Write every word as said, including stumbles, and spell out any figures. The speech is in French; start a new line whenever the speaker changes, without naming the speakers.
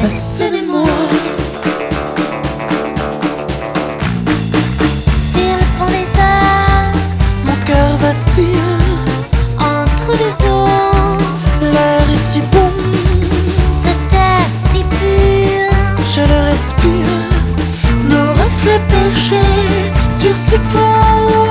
Laissez-moi.
Sur le pont des arts,
Mon cœur vacille,
entre deux eaux,
l'air est si bon,
cette terre si pure,
je le respire. Nos reflets penchés sur ce pont.